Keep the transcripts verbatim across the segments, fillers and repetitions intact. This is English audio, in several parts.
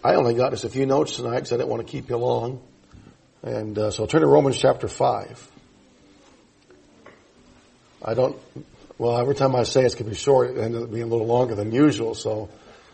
I only got just a few notes tonight because I didn't want to keep you long. And uh, so turn to Romans chapter five. I don't, well, every time I say it's going to be short, it ended up being a little longer than usual, so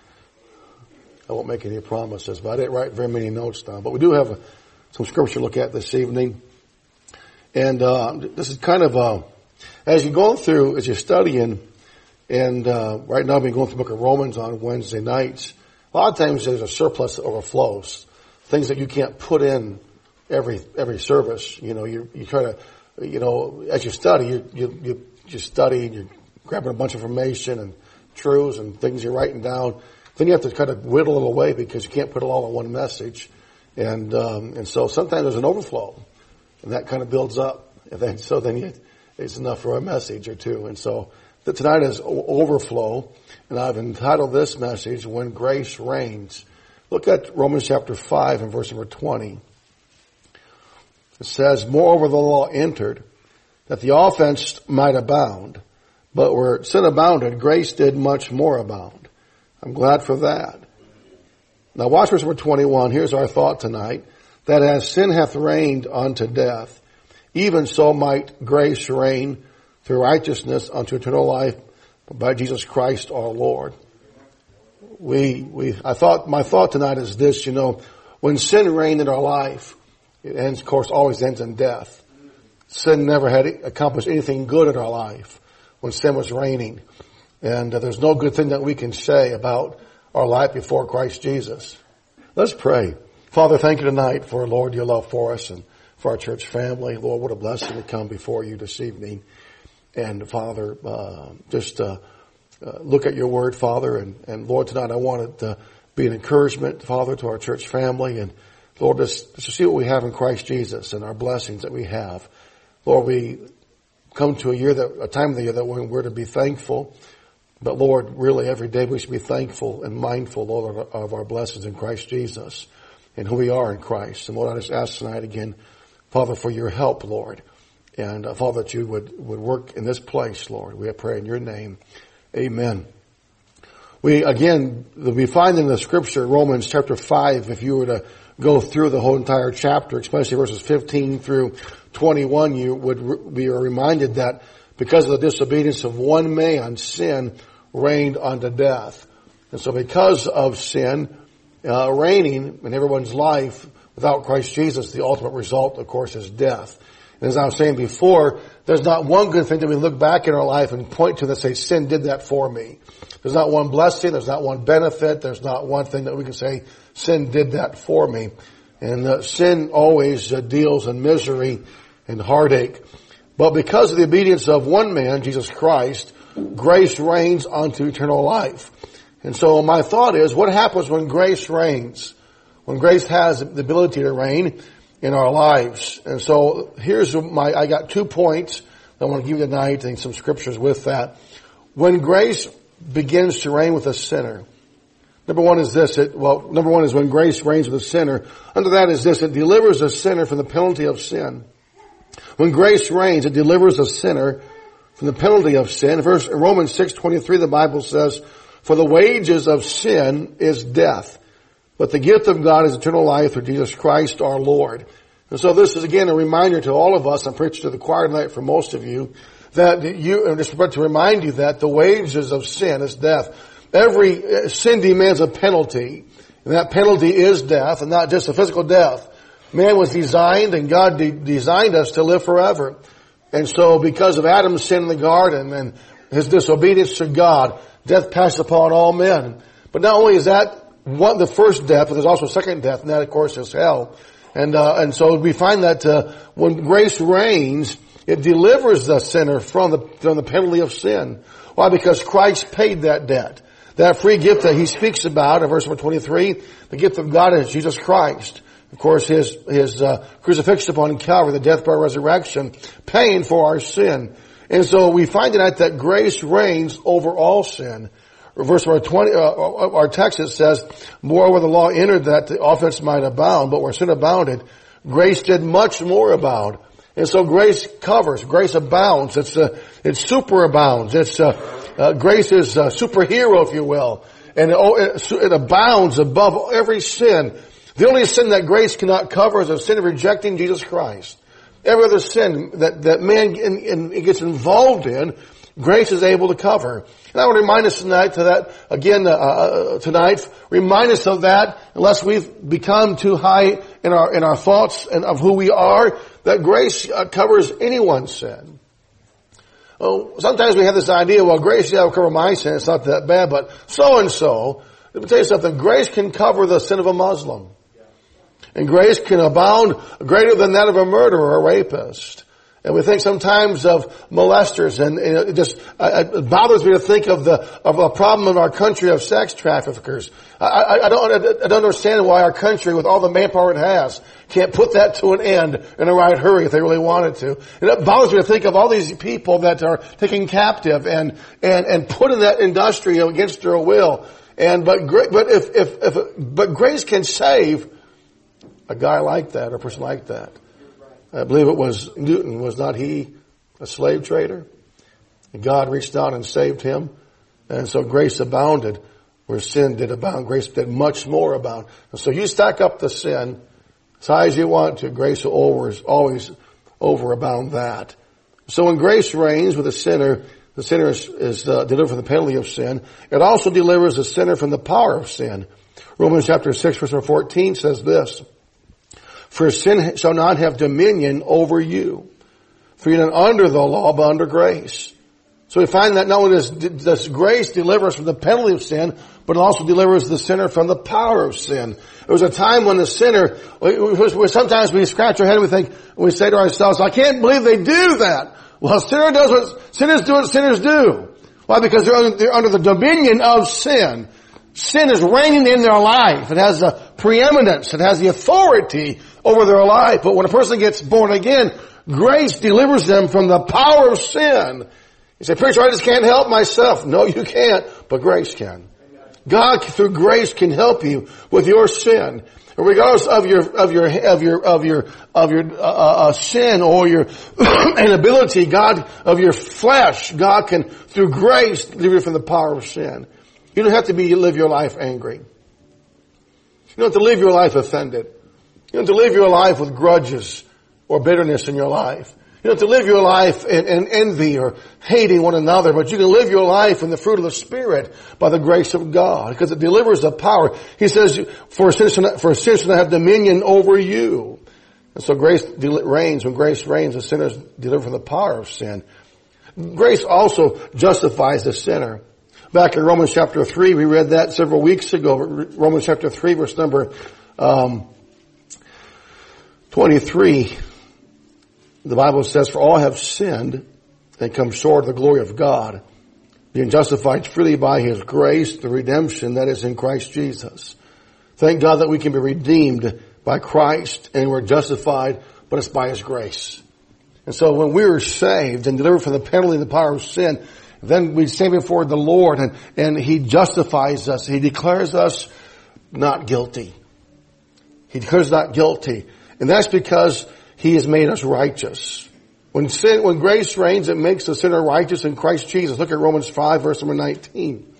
I won't make any promises. But I didn't write very many notes down. But we do have a, some scripture to look at this evening. And uh, this is kind of, uh, as you're going through, as you're studying, and uh, right now I've been going through the book of Romans on Wednesday nights. A lot of times there's a surplus that overflows. Things that you can't put in every every service. You know, you you try to, you know, as you study, you you you, you study and you're grabbing a bunch of information and truths and things you're writing down. Then you have to kind of whittle it away because you can't put it all in one message. And um, and so sometimes there's an overflow, and that kind of builds up. And then so then you, it's enough for a message or two. And so the, tonight is overflow, and I've entitled this message, When Grace Reigns. Look at Romans chapter five and verse number twenty. It says, moreover the law entered, that the offense might abound. But where sin abounded, grace did much more abound. I'm glad for that. Now watch verse number twenty-one. Here's our thought tonight. That as sin hath reigned unto death, even so might grace reign through righteousness unto eternal life by Jesus Christ our Lord. We, we, I thought, my thought tonight is this, you know, when sin reigned in our life, it ends, of course, always ends in death. Sin never had accomplished anything good in our life when sin was reigning. And uh, there's no good thing that we can say about our life before Christ Jesus. Let's pray. Father, thank you tonight for, Lord, your love for us and for our church family. Lord, what a blessing to come before you this evening. And Father, uh, just uh, uh, look at your word, Father. And, and Lord, tonight I want it to be an encouragement, Father, to our church family. And Lord, just, just to see what we have in Christ Jesus and our blessings that we have. Lord, we come to a year that, a time of the year that we're to be thankful. But Lord, really every day we should be thankful and mindful, Lord, of our blessings in Christ Jesus and who we are in Christ. And Lord, I just ask tonight again, Father, for your help, Lord. And uh, Father, that you would, would work in this place, Lord. We pray in your name. Amen. We, again, we find in the scripture, Romans chapter five, if you were to go through the whole entire chapter, especially verses fifteen through twenty-one, you would re- be reminded that because of the disobedience of one man, sin reigned unto death. And so because of sin uh, reigning in everyone's life without Christ Jesus, the ultimate result, of course, is death. And as I was saying before, there's not one good thing that we look back in our life and point to that say, sin did that for me. There's not one blessing, there's not one benefit, there's not one thing that we can say, sin did that for me. And uh, sin always uh, deals in misery and heartache. But because of the obedience of one man, Jesus Christ, grace reigns unto eternal life. And so my thought is, what happens when grace reigns? When grace has the ability to reign in our lives. And so here's my, I got two points that I want to give you tonight and some scriptures with that. When grace begins to reign with a sinner, number one is this, it, well, number one is when grace reigns with a sinner. Under that is this, it delivers a sinner from the penalty of sin. When grace reigns, it delivers a sinner from the penalty of sin. Verse Romans six twenty-three, the Bible says, for the wages of sin is death, but the gift of God is eternal life through Jesus Christ our Lord. And so this is again a reminder to all of us, I'm preaching to the choir tonight for most of you, that you, and just to remind you that the wages of sin is death. Every sin demands a penalty, and that penalty is death, and not just a physical death. Man was designed, and God de- designed us to live forever. And so because of Adam's sin in the garden and his disobedience to God, death passed upon all men. But not only is that one, the first death, but there's also a second death, and that of course is hell. And, uh, and so we find that, uh, when grace reigns, it delivers the sinner from the, from the penalty of sin. Why? Because Christ paid that debt. That free gift that he speaks about in verse number twenty-three, the gift of God is Jesus Christ. Of course, his, his, uh, crucifixion upon Calvary, the death, burial, resurrection, paying for our sin. And so we find tonight that grace reigns over all sin. Verse number twenty, uh, our text, it says, moreover the law entered that the offense might abound, but where sin abounded, grace did much more abound. And so grace covers, grace abounds, it's, uh, it superabounds, it's, uh, uh, grace is a superhero, if you will. and it, it abounds above every sin. The only sin that grace cannot cover is the sin of rejecting Jesus Christ. Every other sin that, that man in, in, gets involved in, grace is able to cover. And I want to remind us tonight to that, again, uh, tonight, remind us of that, unless we've become too high in our, in our thoughts and of who we are, that grace uh, covers anyone's sin. Oh, sometimes we have this idea, well, grace, yeah, will cover my sin, it's not that bad, but so-and-so, let me tell you something, grace can cover the sin of a Muslim. And grace can abound greater than that of a murderer or a rapist. And we think sometimes of molesters, and it just it bothers me to think of the of a problem in our country of sex traffickers. I, I, I don't I don't understand why our country, with all the manpower it has, can't put that to an end in a right hurry if they really wanted to. And it bothers me to think of all these people that are taken captive and and and put in that industry against their will. And but but if if if but grace can save a guy like that or a person like that. I believe it was Newton, was not he a slave trader? And God reached out and saved him. And so grace abounded where sin did abound. Grace did much more abound. And so you stack up the sin as high as you want to. Grace will always, always overabound that. So when grace reigns with a sinner, the sinner is, is uh, delivered from the penalty of sin. It also delivers the sinner from the power of sin. Romans chapter six verse fourteen says this, for sin shall not have dominion over you. For you're not under the law, but under grace. So we find that not only does, does grace deliver us from the penalty of sin, but it also delivers the sinner from the power of sin. There was a time when the sinner, where sometimes we scratch our head and we think, and we say to ourselves, I can't believe they do that. Well, sinner does what sinners do what sinners do. Why? Because they're under, they're under the dominion of sin. Sin is reigning in their life. It has the preeminence. It has the authority over their life. But when a person gets born again, grace delivers them from the power of sin. You say, preacher, I just can't help myself. No, you can't, but grace can. God, through grace, can help you with your sin. Regardless of your, of your, of your, of your, of your, uh, uh, sin or your inability, God, of your flesh, God can, through grace, deliver you from the power of sin. You don't have to be, live your life angry. You don't have to live your life offended. You don't have to live your life with grudges or bitterness in your life. You don't have to live your life in, in envy or hating one another, but you can live your life in the fruit of the Spirit by the grace of God, because it delivers the power. He says, for sin for sin to have dominion over you. And so grace reigns. When grace reigns, the sinner is delivered from the power of sin. Grace also justifies the sinner. Back in Romans chapter three, we read that several weeks ago. Romans chapter three, verse number um, twenty-three. The Bible says, for all have sinned and come short of the glory of God, being justified freely by His grace, the redemption that is in Christ Jesus. Thank God that we can be redeemed by Christ and we're justified, but it's by His grace. And so when we were saved and delivered from the penalty and the power of sin, then we stand before the Lord and, and He justifies us. He declares us not guilty. He declares not guilty. And that's because He has made us righteous. When sin, when grace reigns, it makes the sinner righteous in Christ Jesus. Look at Romans five, verse number nineteen.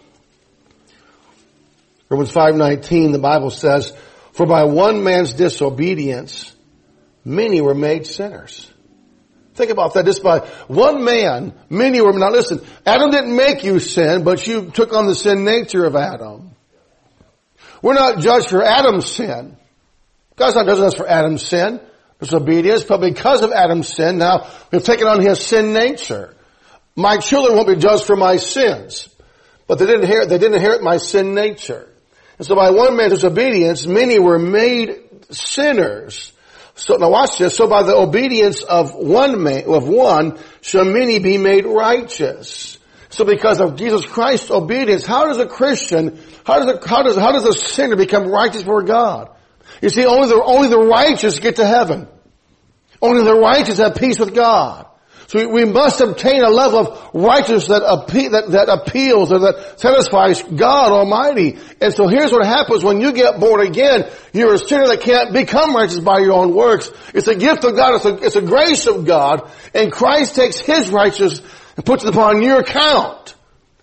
Romans five nineteen, the Bible says, for by one man's disobedience, many were made sinners. Think about that. Just by one man, many were, now listen, Adam didn't make you sin, but you took on the sin nature of Adam. We're not judged for Adam's sin. God's not judging us for Adam's sin, disobedience, but because of Adam's sin, now we've taken on his sin nature. My children won't be judged for my sins, but they didn't inherit, they didn't inherit my sin nature. And so by one man's disobedience, many were made sinners. So now watch this. So by the obedience of one man, of one, shall many be made righteous. So because of Jesus Christ's obedience, how does a Christian, how does a, how does, how does a sinner become righteous before God? You see, only the, only the righteous get to heaven. Only the righteous have peace with God. So we, we must obtain a level of righteousness that, appe- that, that appeals or that satisfies God Almighty. And so here's what happens when you get born again. You're a sinner that can't become righteous by your own works. It's a gift of God. It's a, it's a grace of God. And Christ takes His righteousness and puts it upon your account. He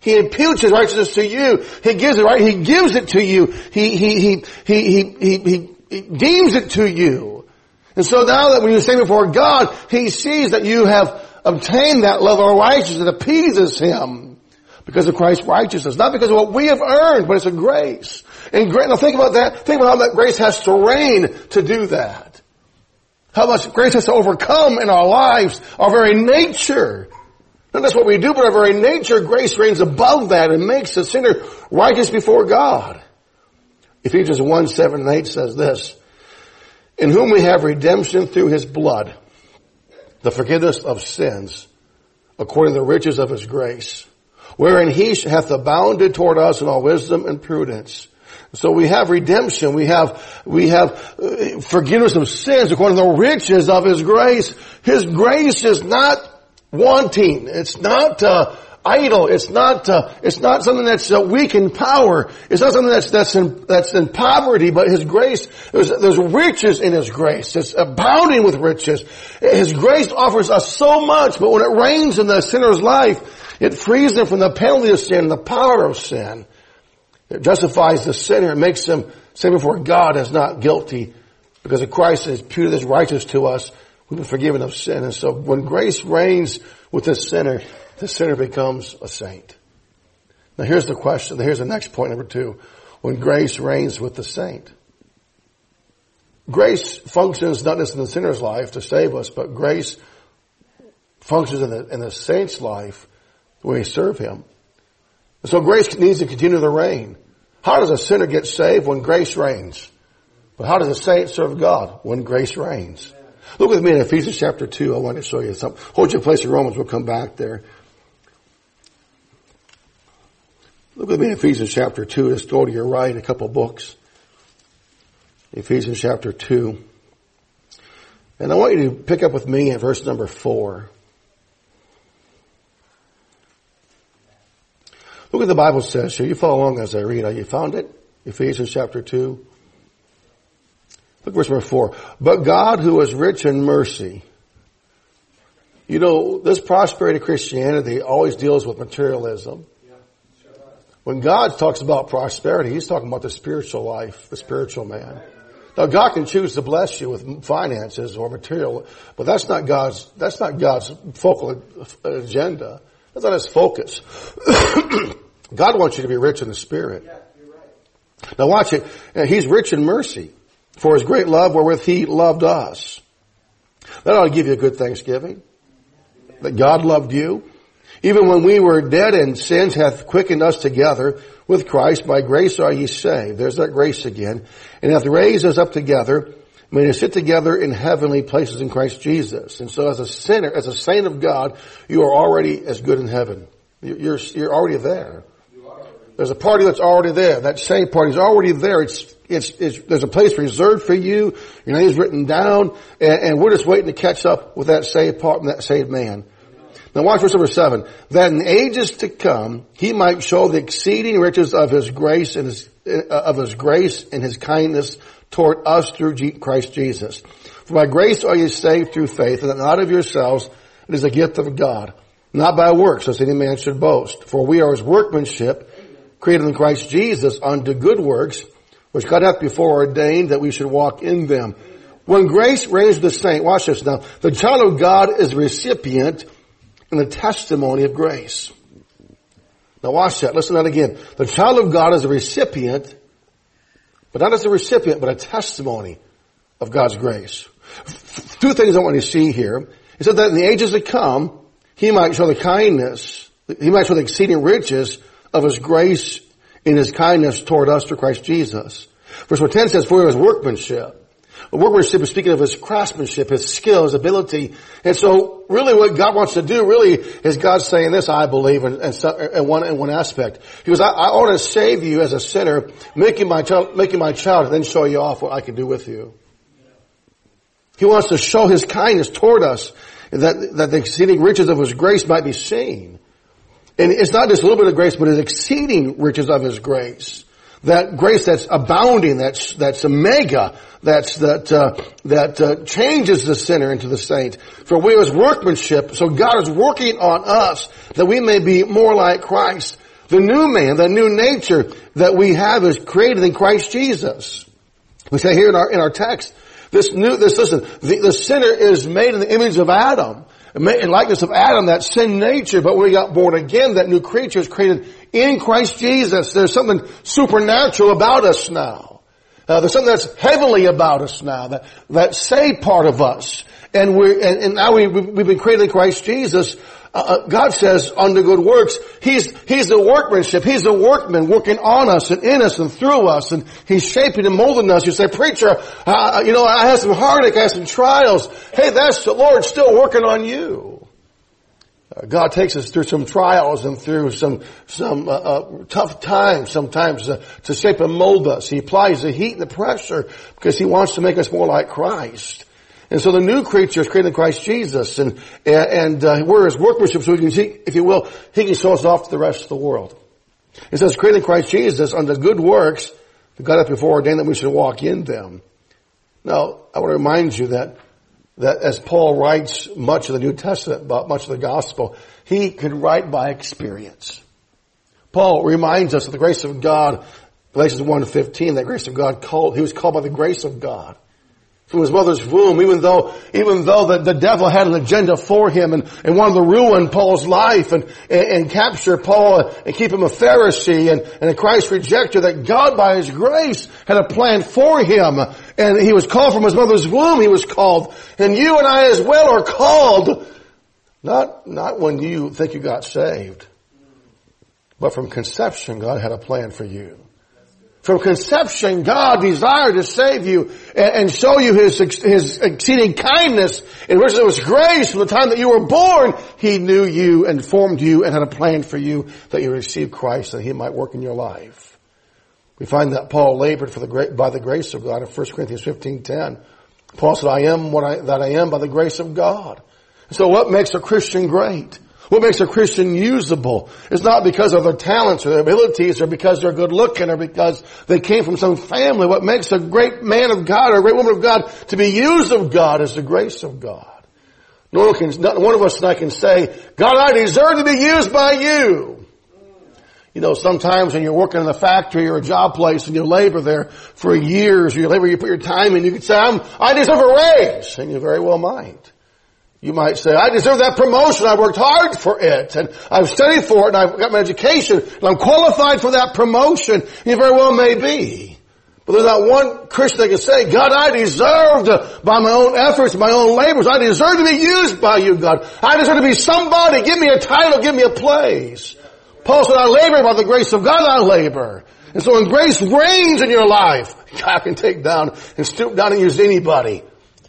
He imputes His righteousness to you. He gives it, right? He gives it to you. He, he, he, he, he, he, he, he deems it to you. And so now that when you stand before God, He sees that you have obtained that level of righteousness that appeases Him because of Christ's righteousness. Not because of what we have earned, but it's a grace. And now think about that. Think about how that grace has to reign to do that. How much grace has to overcome in our lives, our very nature. Not just what we do, but our very nature. Grace reigns above that and makes the sinner righteous before God. Ephesians one, seven and eight says this, in whom we have redemption through His blood, the forgiveness of sins, according to the riches of His grace, wherein He hath abounded toward us in all wisdom and prudence. So we have redemption. We have, we have uh, forgiveness of sins according to the riches of His grace. His grace is not wanting. It's not, uh, idle. It's not, uh, it's not something that's uh, weak in power. It's not something that's, that's in, that's in poverty, but His grace, there's, there's riches in His grace. It's abounding with riches. His grace offers us so much, but when it reigns in the sinner's life, it frees them from the penalty of sin, the power of sin. It justifies the sinner. It makes them stand before God as not guilty because of Christ has imputed His righteousness to us. We've been forgiven of sin. And so when grace reigns with the sinner, the sinner becomes a saint. Now here's the question. Here's the next point, number two. When grace reigns with the saint. Grace functions not just in the sinner's life to save us, but grace functions in the, in the saint's life when we serve Him. So grace needs to continue to reign. How does a sinner get saved? When grace reigns. But how does a saint serve God? When grace reigns. Look with me in Ephesians chapter two. I want to show you something. Hold your place in Romans. We'll come back there. Look with me in Ephesians chapter two. Just go to your right, a couple books. Ephesians chapter two. And I want you to pick up with me at verse number four. Look what the Bible says here. You follow along as I read. Have you found it? Ephesians chapter two. Look verse number four. But God, who is rich in mercy. You know, this prosperity Christianity always deals with materialism. When God talks about prosperity, He's talking about the spiritual life, the spiritual man. Now God can choose to bless you with finances or material, but that's not God's, that's not God's focal agenda. That's not His focus. God wants you to be rich in the Spirit. Yeah, you're right. Now watch it. He's rich in mercy for His great love wherewith He loved us. That ought to give you a good Thanksgiving. That God loved you. Even when we were dead in sins hath quickened us together with Christ. By grace are ye saved. There's that grace again. And hath raised us up together. May you sit together in heavenly places in Christ Jesus. And so as a sinner, as a saint of God, you are already as good in heaven. You're, you're already there. There's a party that's already there. That saved party is already there. It's, it's, it's, there's a place reserved for you. Your name's written down. And, and we're just waiting to catch up with that saved part and that saved man. Now watch verse number seven. That in ages to come, He might show the exceeding riches of His grace and His, uh, of His grace and His kindness toward us through Christ Jesus. For by grace are you saved through faith, and that not of yourselves, it is a gift of God, not by works, lest any man should boast. For we are His workmanship, created in Christ Jesus unto good works, which God hath before ordained that we should walk in them. When grace reigns with the saint, watch this now, the child of God is a recipient in the testimony of grace. Now watch that. Listen to that again. The child of God is a recipient, but not as a recipient, but a testimony of God's grace. Two things I want you to see here. He said that in the ages to come, He might show the kindness, He might show the exceeding riches of His grace in His kindness toward us through Christ Jesus. Verse ten says, for His workmanship. Workmanship is speaking of His craftsmanship, His skill, His ability. And so really what God wants to do really is God saying this, I believe, in, in, in, one, in one aspect. He goes, I, I want to save you as a sinner, make you my child, make you my child, and then show you off what I can do with you. He wants to show His kindness toward us, that, that the exceeding riches of His grace might be seen. And it's not just a little bit of grace, but His exceeding riches of His grace. That grace that's abounding, that's, that's a mega, that's, that, uh, that, uh, changes the sinner into the saint. For we are His workmanship, so God is working on us that we may be more like Christ. The new man, the new nature that we have is created in Christ Jesus. We say here in our, in our text, this new, this, listen, the, the sinner is made in the image of Adam, in likeness of Adam, that sin nature, but when we got born again, that new creature is created in Christ Jesus. There's something supernatural about us now. Uh, there's something that's heavenly about us now, that, that saved part of us. And we're, and, and now we, we've been created in Christ Jesus. Uh, God says on the good works, He's, He's the workmanship. He's the workman working on us and in us and through us. And He's shaping and molding us. You say, preacher, uh, you know, I had some heartache, I had some trials. Hey, that's the Lord still working on you. Uh, God takes us through some trials and through some, some, uh, uh tough times sometimes uh, to shape and mold us. He applies the heat and the pressure because He wants to make us more like Christ. And so the new creature is created in Christ Jesus, and and uh, we're His workmanship, so we can see, if you will, He can show us off to the rest of the world. It says, created in Christ Jesus unto good works that God hath before ordained that we should walk in them. Now, I want to remind you that that as Paul writes much of the New Testament, about much of the gospel, he could write by experience. Paul reminds us of the grace of God, Galatians one fifteen, that grace of God called, he was called by the grace of God. From his mother's womb, even though, even though the, the devil had an agenda for him and, and wanted to ruin Paul's life and, and, and capture Paul and keep him a Pharisee and, and a Christ rejecter, that God by His grace had a plan for him. And he was called from his mother's womb, he was called. And you and I as well are called, not, not when you think you got saved, but from conception God had a plan for you. From conception, God desired to save you and, and show you His, His exceeding kindness, in which there was grace from the time that you were born. He knew you and formed you and had a plan for you that you receive Christ and He might work in your life. We find that Paul labored for the great, by the grace of God in First Corinthians fifteen ten. Paul said, I am what I, that I am by the grace of God. So what makes a Christian great? What makes a Christian usable? It's not because of their talents or their abilities or because they're good looking or because they came from some family. What makes a great man of God or a great woman of God to be used of God is the grace of God. No one can, not one of us tonight can say, God, I deserve to be used by you. You know, sometimes when you're working in a factory or a job place and you labor there for years, or you labor, you put your time in, you can say, I'm, I deserve a raise. And you very well might. You might say, I deserve that promotion. I worked hard for it, and I've studied for it, and I've got my education, and I'm qualified for that promotion. You very well may be. But there's not one Christian that can say, God, I deserved by my own efforts, my own labors, I deserve to be used by you, God. I deserve to be somebody. Give me a title, give me a place. Paul said, I labor by the grace of God, I labor. And so when grace reigns in your life, God can take down and stoop down and use anybody.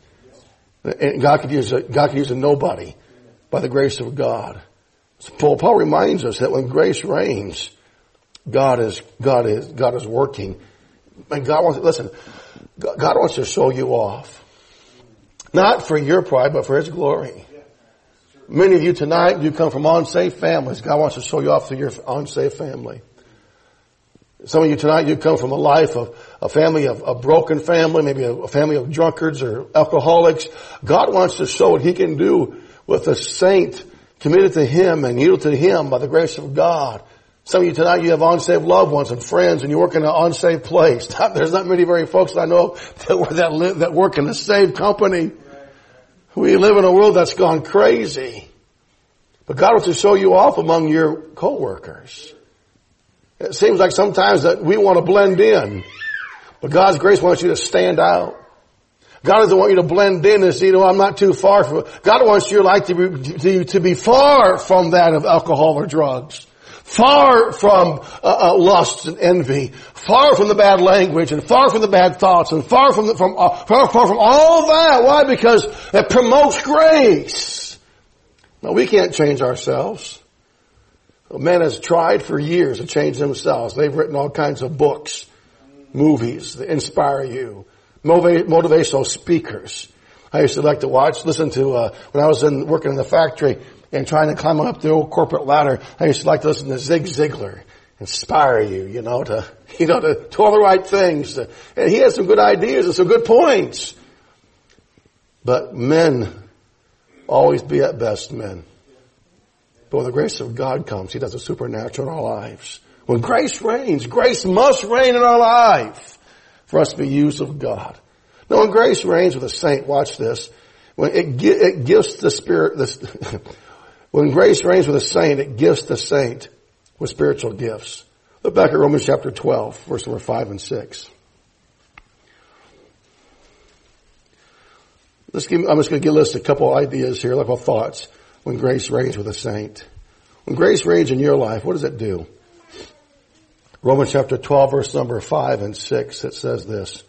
And God could use a, God could use a nobody by the grace of God. So Paul, Paul reminds us that when grace reigns, God is, God is, God is working. And God wants, listen, God wants to show you off. Not for your pride, but for His glory. Many of you tonight, you come from unsafe families. God wants to show you off through your unsafe family. Some of you tonight, you come from a life of a family of a broken family, maybe a family of drunkards or alcoholics. God wants to show what He can do with a saint committed to Him and yielded to Him by the grace of God. Some of you tonight, you have unsaved loved ones and friends, and you work in an unsaved place. There's not many very folks that I know that, that, live, that work in a saved company. We live in a world that's gone crazy. But God wants to show you off among your co-workers. It seems like sometimes that we want to blend in. But God's grace wants you to stand out. God doesn't want you to blend in and say, you know, I'm not too far from it. God wants your life to be, to, to be far from that of alcohol or drugs. Far from uh, uh, lust and envy. Far from the bad language and far from the bad thoughts and far from the, from uh, far, far from all that. Why? Because it promotes grace. Now, we can't change ourselves. Man has tried for years to change themselves. They've written all kinds of books, movies that inspire you, motivational speakers. I used to like to watch, listen to, uh, when I was in, working in the factory and trying to climb up the old corporate ladder, I used to like to listen to Zig Ziglar, inspire you, you know, to, you know, to, to all the right things. And he has some good ideas and some good points. But men always be at best men. But when the grace of God comes, He does a supernatural in our lives. When grace reigns, grace must reign in our life for us to be used of God. Now when grace reigns with a saint, watch this. When it, it gives the Spirit, this, when grace reigns with a saint, it gives the saint with spiritual gifts. Look back at Romans chapter twelve, verse number five and six. Let's give, I'm just going to list a couple ideas here, a couple thoughts. When grace reigns with a saint. When grace reigns in your life, what does it do? Romans chapter twelve, verse number five and six, it says this.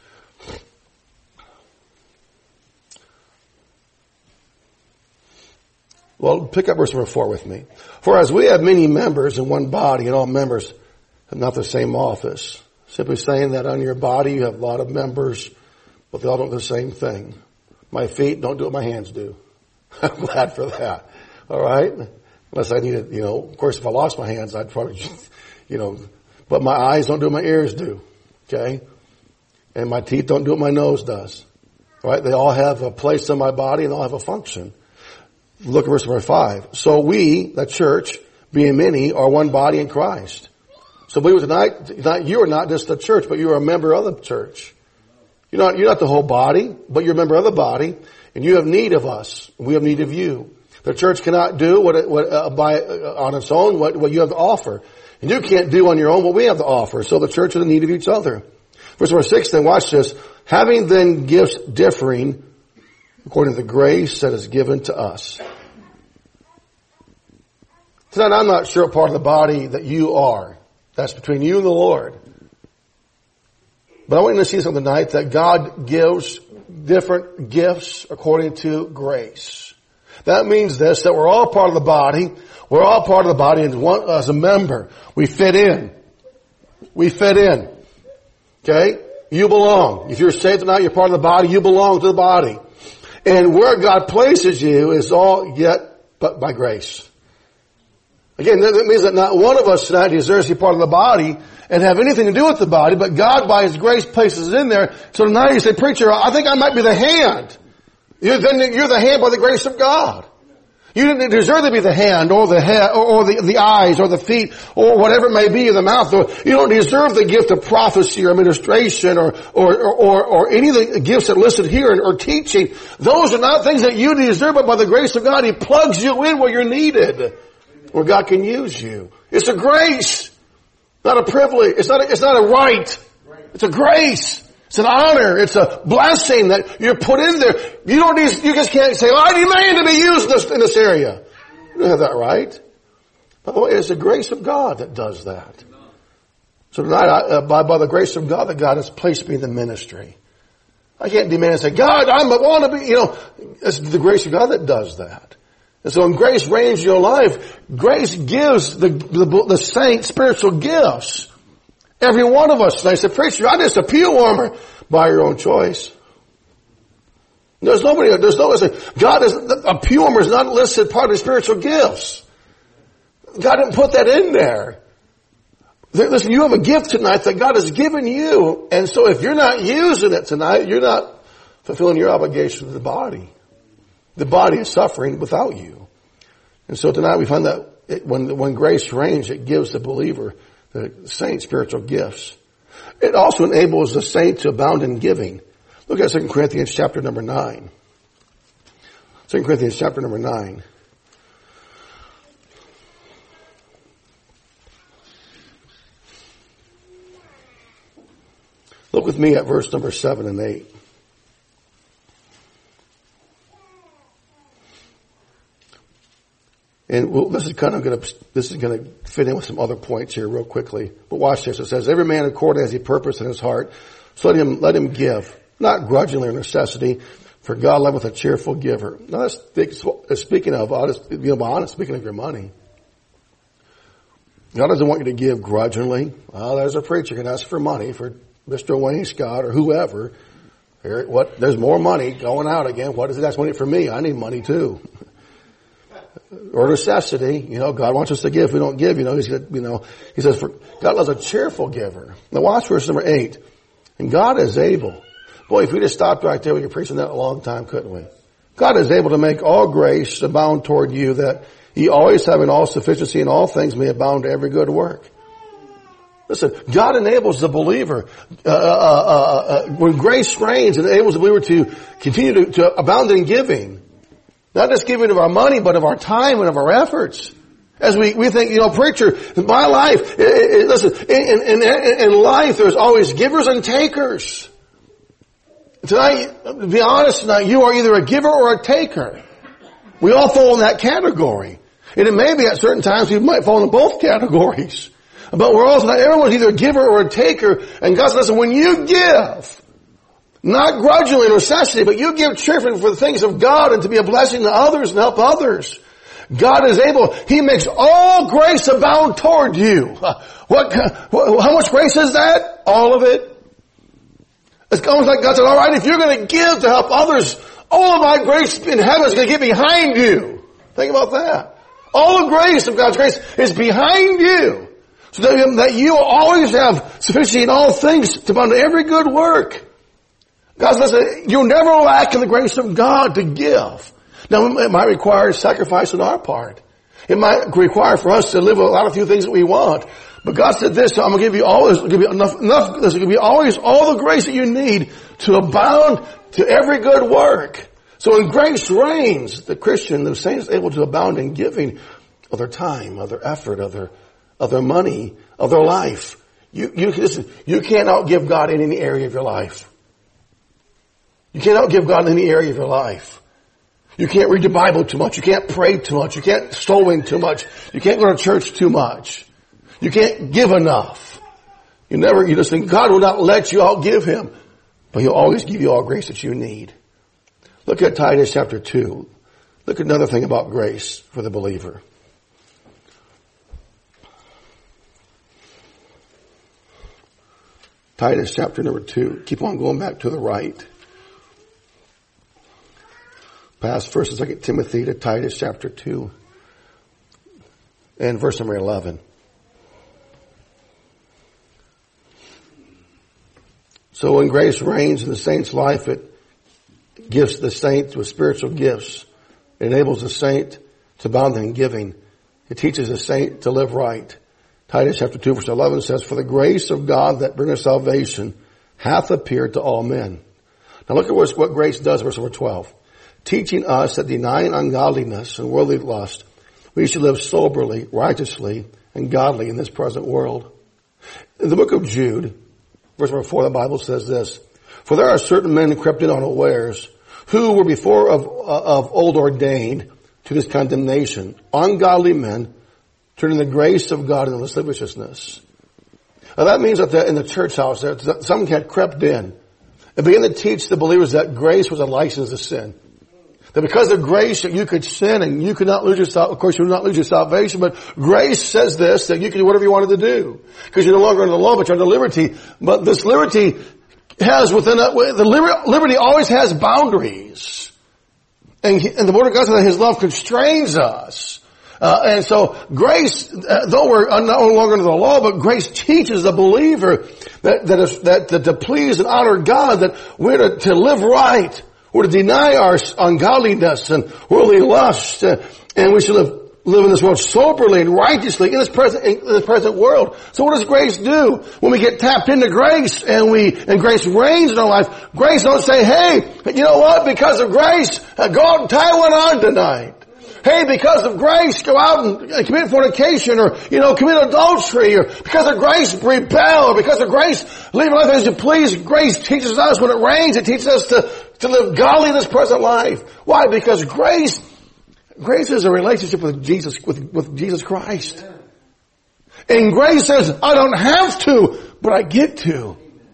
Well, pick up verse number four with me. For as we have many members in one body, and all members have not the same office. Simply saying that on your body you have a lot of members, but they all don't do the same thing. My feet don't do what my hands do. I'm glad for that. All right? Unless I needed, you know, of course if I lost my hands, I'd probably, you know, but my eyes don't do what my ears do. Okay? And my teeth don't do what my nose does. All right? They all have a place in my body and they all have a function. Look at verse number five. So we, the church, being many, are one body in Christ. So believe it tonight, tonight, you are not just the church, but you are a member of the church. You're not, you're not the whole body, but you're a member of the body, and you have need of us. We have need of you. The church cannot do what, it, what uh, by uh, on its own what, what you have to offer, and you can't do on your own what we have to offer. So the church is in need of each other. Verse number six. Then watch this. Having then gifts differing according to the grace that is given to us. Tonight, I'm not sure what part of the body that you are. That's between you and the Lord. But I want you to see something tonight, that God gives different gifts according to grace. That means this, that we're all part of the body. We're all part of the body, and one, as a member, we fit in. We fit in. Okay? You belong. If you're saved tonight, you're part of the body, you belong to the body. And where God places you is all yet but by grace. Again, that means that not one of us tonight deserves to be part of the body and have anything to do with the body, but God by His grace places it in there. So now you say, preacher, I think I might be the hand. You're, then you're the hand by the grace of God. You didn't deserve to be the hand or the head or, or the, the eyes or the feet or whatever it may be in the mouth. You don't deserve the gift of prophecy or administration or, or, or, or any of the gifts that are listed here or teaching. Those are not things that you deserve, but by the grace of God, He plugs you in where you're needed, where God can use you. It's a grace, not a privilege. It's not a, it's not a right. It's a grace. It's an honor. It's a blessing that you're put in there. You don't need, you just can't say, well, I demand to be used in this, in this area. You don't have that right. By the way, it's the grace of God that does that. So tonight, I, uh, by, by the grace of God, that God has placed me in the ministry. I can't demand and say, God, I want to be, you know, it's the grace of God that does that. And so when grace reigns in your life, grace gives the, the, the saints spiritual gifts. Every one of us. And I said, preacher, I'm just a pew warmer. By your own choice. There's nobody, there's no, God is, a pew warmer is not listed part of spiritual gifts. God didn't put that in there. Listen, you have a gift tonight that God has given you. And so if you're not using it tonight, you're not fulfilling your obligation to the body. The body is suffering without you. And so tonight we find that it, when, when grace reigns, it gives the believer, the saint, spiritual gifts. It also enables the saint to abound in giving. Look at Second Corinthians chapter number nine. Second Corinthians chapter number nine. Look with me at verse number seven and eight. And well, this is kind of going to, this is going to fit in with some other points here real quickly. But watch this. It says, every man according as he purpose in his heart, so let him, let him give, not grudgingly or necessity, for God loveth a cheerful giver. Now that's speaking of, honest, you know, honest, speaking of your money. God doesn't want you to give grudgingly. Oh, there's a preacher can ask for money for Mister Wayne Scott or whoever. Here, what, there's more money going out again. What is it? That's money for me. I need money too. Or necessity, you know, God wants us to give. If we don't give, you know, He's, you know, He says, for God loves a cheerful giver. Now watch verse number eight. And God is able. Boy, if we just stopped right there, we could preach on that a long time, couldn't we? God is able to make all grace abound toward you, that Ye always having all sufficiency in all things may abound to every good work. Listen, God enables the believer, uh, uh, uh, uh, when grace reigns, it enables the believer to continue to, to abound in giving. Not just giving of our money, but of our time and of our efforts. As we, we think, you know, preacher, my life, it, it, listen, in, in, in, in life there's always givers and takers. Tonight, to be honest tonight, you are either a giver or a taker. We all fall in that category. And it may be at certain times we might fall in both categories. But we're also not, everyone's either a giver or a taker. And God says, listen, when you give, not grudgingly or necessity, but you give cheerfully for the things of God and to be a blessing to others and help others, God is able, He makes all grace abound toward you. What, how much grace is that? All of it. It's almost like God said, all right, if you're going to give to help others, all of my grace in heaven is going to get behind you. Think about that. All the grace of God's grace is behind you. So that you will always have sufficiency in all things to abound to every good work. God says you'll never lack in the grace of God to give. Now, it might require sacrifice on our part. It might require for us to live a lot of few things that we want. But God said this, so I'm going to give you always, give you enough, enough, there's going to be always all the grace that you need to abound to every good work. So when grace reigns, the Christian, the saint is able to abound in giving of their time, of their effort, of their, of their money, of their life. You, you, listen, you can't outgive God in any area of your life. You can't outgive God in any area of your life. You can't read your Bible too much. You can't pray too much. You can't soul win too much. You can't go to church too much. You can't give enough. You never, you just think God will not let you outgive Him, but He'll always give you all grace that you need. Look at Titus chapter two. Look at another thing about grace for the believer. Titus chapter number two. Keep on going back to the right. Past First and Second Timothy to Titus chapter two. And verse number eleven. So when grace reigns in the saint's life, it gives the saint with spiritual gifts. It enables the saint to abound in giving. It teaches the saint to live right. Titus chapter two verse eleven says, For the grace of God that bringeth salvation hath appeared to all men. Now look at what, what grace does, verse number twelve. Teaching us that denying ungodliness and worldly lust, we should live soberly, righteously, and godly in this present world. In the book of Jude, verse number four, the Bible says this, For there are certain men crept in unawares, who were before of, uh, of old ordained to this condemnation, ungodly men, turning the grace of God into lasciviousness. Now that means that the, in the church house, that someone had crept in and began to teach the believers that grace was a license to sin. That because of grace that you could sin and you could not lose your salvation. Of course you would not lose your salvation, but grace says this, that you can do whatever you wanted to do. Because you're no longer under the law, but you're under liberty. But this liberty has within it, the liberty always has boundaries. And, and the Word of God says that His love constrains us. Uh, and so grace, uh, though we're no longer under the law, but grace teaches the believer that, that, is, that, that to please and honor God, that we're to, to live right. We're to deny our ungodliness and worldly lust, uh, and we should live, live in this world soberly and righteously in this present, in this present world. So what does grace do? When we get tapped into grace and we, and grace reigns in our life, grace don't say, hey, you know what, because of grace, uh, go out and tie one on tonight. Hey, because of grace, go out and commit fornication or, you know, commit adultery or because of grace, rebel or because of grace, live life as you please. Grace teaches us when it rains, it teaches us to, to live godly in this present life. Why? Because grace, grace is a relationship with Jesus, with, with Jesus Christ. And grace says, I don't have to, but I get to.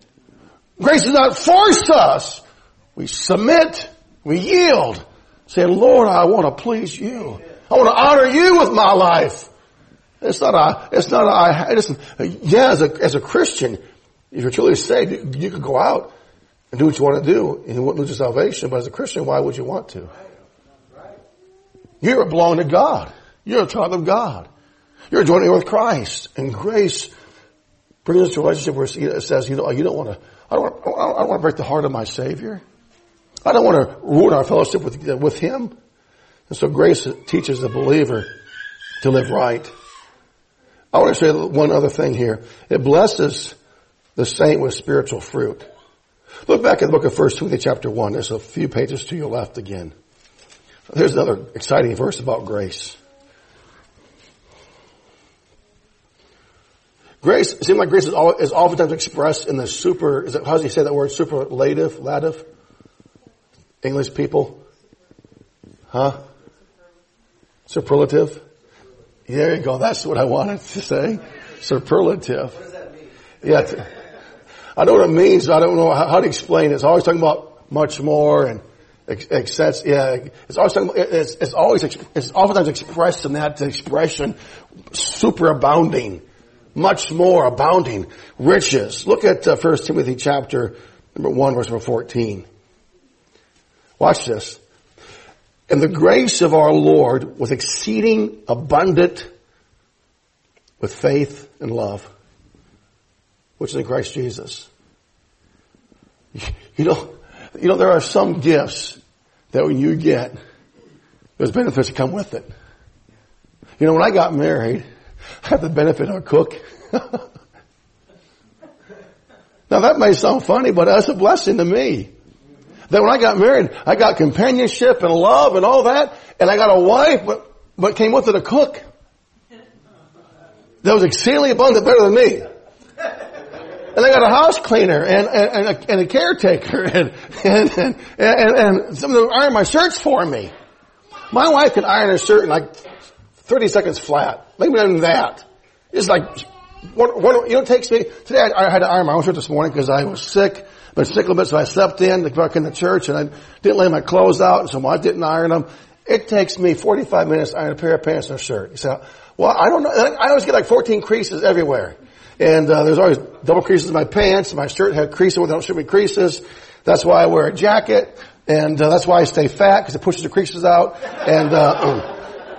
Grace does not force us. We submit, we yield. Say, Lord, I want to please you. I want to honor you with my life. It's not a, it's not a, I, listen, yeah, as a, as a Christian, if you're truly saved, you, you could go out and do what you want to do and you wouldn't lose your salvation. But as a Christian, why would you want to? You belong to God. You're a child of God. You're joining with Christ. And grace brings us to a relationship where it says, you know, you don't want to, I don't want, I don't want to break the heart of my Savior. I don't want to ruin our fellowship with, with Him. And so grace teaches the believer to live right. I want to say one other thing here. It blesses the saint with spiritual fruit. Look back at the book of First Timothy chapter one. There's a few pages to your left again. There's another exciting verse about grace. Grace, it seems like grace is, all, is oftentimes expressed in the super, is it, how does he say that word? Superlative, lative? English people? Huh? Superlative? There you go. That's what I wanted to say. Superlative. What does that mean? Yeah. I know what it means. I don't know how, how to explain it. It's always talking about much more and excess. Yeah. It's always talking about, it's, it's always, it's oftentimes expressed in that expression, superabounding, much more abounding, riches. Look at uh, First Timothy chapter number one, verse number fourteen. Watch this. And the grace of our Lord was exceeding abundant with faith and love, which is in Christ Jesus. You know, you know, there are some gifts that when you get, there's benefits that come with it. You know, when I got married, I had the benefit of a cook. Now that may sound funny, but that's a blessing to me. That when I got married, I got companionship and love and all that, and I got a wife, but, but came with it a cook. That was exceedingly abundant, better than me. And I got a house cleaner and, and, and, a, and a caretaker and, and, and, and, and some of them iron my shirts for me. My wife can iron a shirt in like thirty seconds flat. Maybe not even that. It's like, one, one, you know, it takes me, today I, I had to iron my own shirt this morning because I was sick. But sick a little bit, so I slept in, back in the church, and I didn't lay my clothes out, and so I didn't iron them. It takes me forty-five minutes to iron a pair of pants and a shirt. You say, well, I don't know. I always get like fourteen creases everywhere. And uh, there's always double creases in my pants. My shirt had creases where they don't show me creases. That's why I wear a jacket, and uh, that's why I stay fat, because it pushes the creases out. And uh,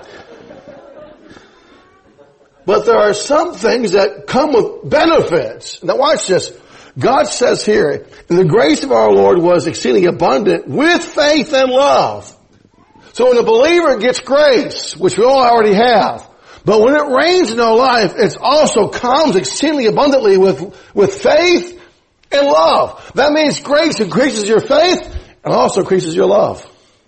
But there are some things that come with benefits. Now watch this. God says here, and the grace of our Lord was exceeding abundant with faith and love. So when a believer gets grace, which we all already have, but when it rains in our life, it also comes exceedingly abundantly with, with faith and love. That means grace increases your faith and also increases your love.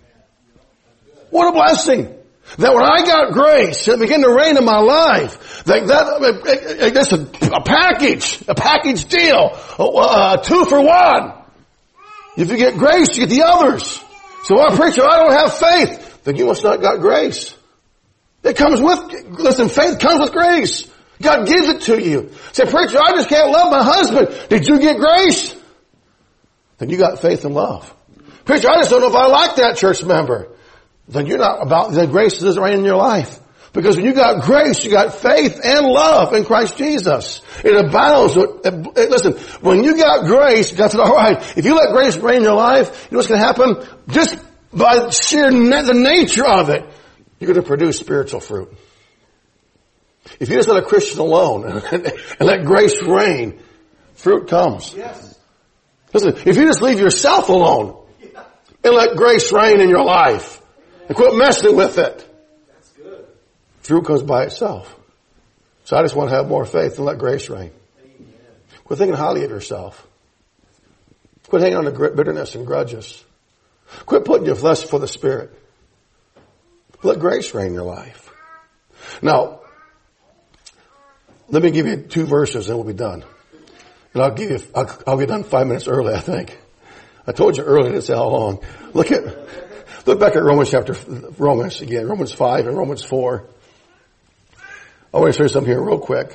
What a blessing. That when I got grace, it began to rain in my life. That, that, that's a, a package, a package deal, uh, two for one. If you get grace, you get the others. So, well, preacher, I don't have faith. Then you must not got grace. It comes with, listen, faith comes with grace. God gives it to you. Say, preacher, I just can't love my husband. Did you get grace? Then you got faith and love. Preacher, I just don't know if I like that church member. Then you're not about, then grace doesn't reign in your life. Because when you got grace, you got faith and love in Christ Jesus. It abounds. Listen, when you got grace, God said, all right, if you let grace reign in your life, you know what's going to happen? Just by sheer na- the nature of it, you're going to produce spiritual fruit. If you just let a Christian alone and let grace reign, fruit comes. Yes. Listen, if you just leave yourself alone and let grace reign in your life, and quit messing with it, that's good. Fruit comes by itself. So I just want to have more faith and let grace reign. Amen. Quit thinking highly of yourself. Quit hanging on to bitterness and grudges. Quit putting your flesh for the Spirit. Let grace reign in your life. Now, let me give you two verses and we'll be done. And I'll give you, I'll, I'll be done five minutes early, I think. I told you earlier, I didn't say how long. Look at, look back at Romans chapter, Romans again, Romans five and Romans four. I want to share something here real quick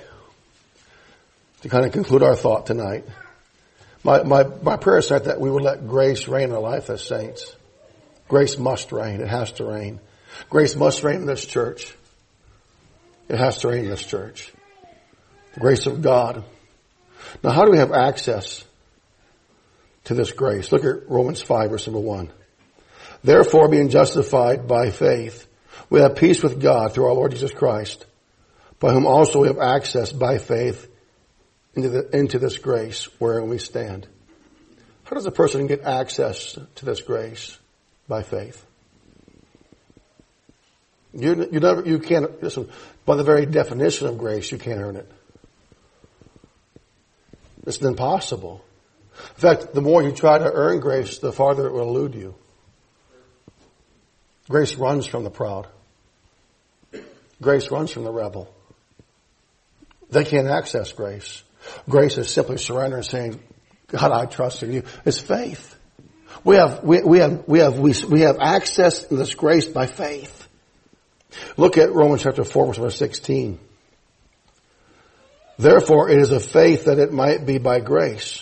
to kind of conclude our thought tonight. My, my, my prayer is that we would let grace reign in our life as saints. Grace must reign. It has to reign. Grace must reign in this church. It has to reign in this church. The grace of God. Now, how do we have access to this grace? Look at Romans five, verse number one. Therefore, being justified by faith, we have peace with God through our Lord Jesus Christ, by whom also we have access by faith into, the, into this grace wherein we stand. How does a person get access to this grace? By faith. You, you never, you can't, listen, by the very definition of grace, you can't earn it. It's impossible. In fact, the more you try to earn grace, the farther it will elude you. Grace runs from the proud. Grace runs from the rebel. They can't access grace. Grace is simply surrender and saying, God, I trust in you. It's faith. We have, we, we have, we have, we, we have access to this grace by faith. Look at Romans chapter four, verse sixteen. Therefore, it is of faith that it might be by grace.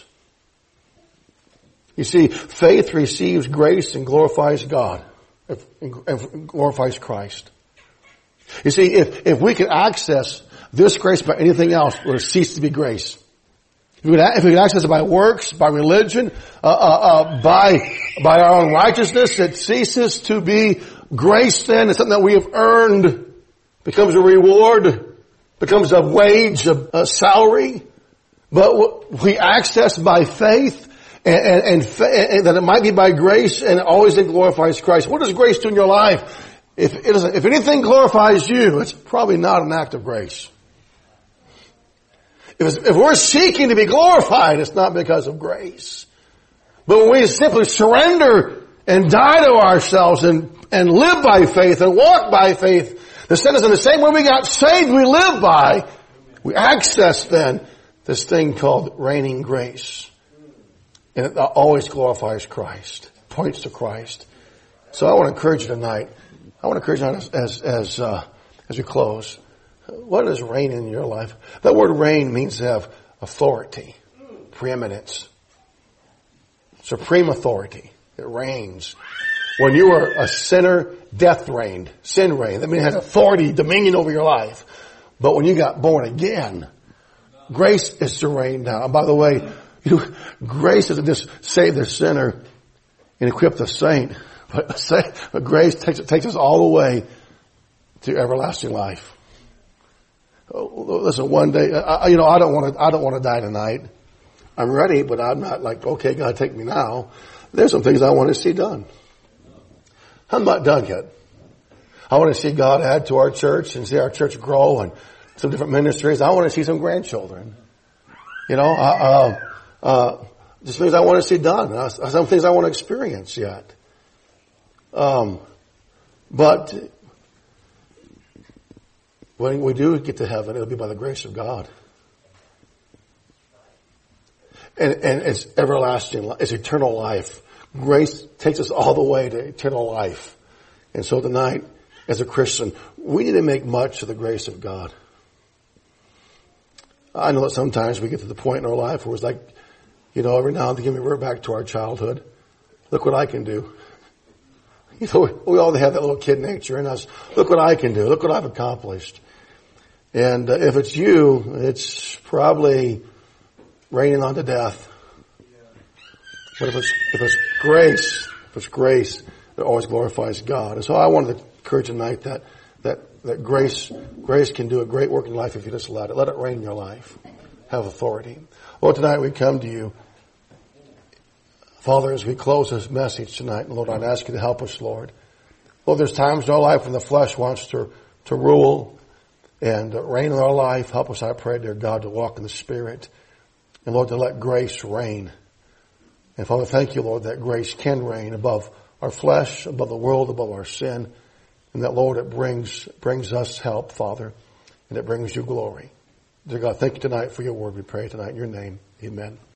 You see, faith receives grace and glorifies God, and glorifies Christ. You see, if, if we could access this grace by anything else, it would cease to be grace. If we could, if we could access it by works, by religion, uh, uh, uh, by, by our own righteousness, it ceases to be grace then. It's something that we have earned, becomes a reward, becomes a wage, a, a salary. But we access by faith, and, and, and, and that it might be by grace, and it always it glorifies Christ. What does grace do in your life? If it is, if anything glorifies you, it's probably not an act of grace. If, it's, if we're seeking to be glorified, it's not because of grace. But when we simply surrender and die to ourselves and, and live by faith and walk by faith, the sentence in the same way we got saved, we live by, we access then this thing called reigning grace. And it always glorifies Christ, points to Christ. So I want to encourage you tonight. I want to encourage you as, as, as, uh, as we close. What is reign in your life? That word reign means to have authority, preeminence, supreme authority. It reigns. When you were a sinner, death reigned, sin reigned. That means it had authority, dominion over your life. But when you got born again, grace is to reign now. And by the way, you, grace doesn't just save the sinner and equip the saint, but, say, but grace takes, takes us all the way to everlasting life. Oh, listen, one day, I, you know, I don't want to, I don't want to die tonight. I'm ready, but I'm not like, okay, God, take me now. There's some things I want to see done. I'm not done yet. I want to see God add to our church and see our church grow and some different ministries. I want to see some grandchildren. You know, uh, uh, uh just things I want to see done. Uh, some things I want to experience yet. Um, but when we do get to heaven, it'll be by the grace of God. And, and it's everlasting, it's eternal life. Grace takes us all the way to eternal life. And so tonight, as a Christian, we need to make much of the grace of God. I know that sometimes we get to the point in our life where it's like, you know, every now and then we revert back to our childhood. Look what I can do. You know, we all have that little kid nature in us. Look what I can do. Look what I've accomplished. And uh, if it's you, it's probably reigning on to death. But if it's, if it's grace, if it's grace, it always glorifies God. And so I wanted to encourage tonight that, that, that grace, grace can do a great work in life if you just let it. Let it reign in your life. Have authority. Lord, tonight we come to you. Father, as we close this message tonight, Lord, I'd ask you to help us, Lord. Lord, there's times in our life when the flesh wants to, to rule and reign in our life. Help us, I pray, dear God, to walk in the Spirit. And Lord, to let grace reign. And Father, thank you, Lord, that grace can reign above our flesh, above the world, above our sin. And that, Lord, it brings, brings us help, Father. And it brings you glory. Dear God, thank you tonight for your word. We pray tonight in your name. Amen.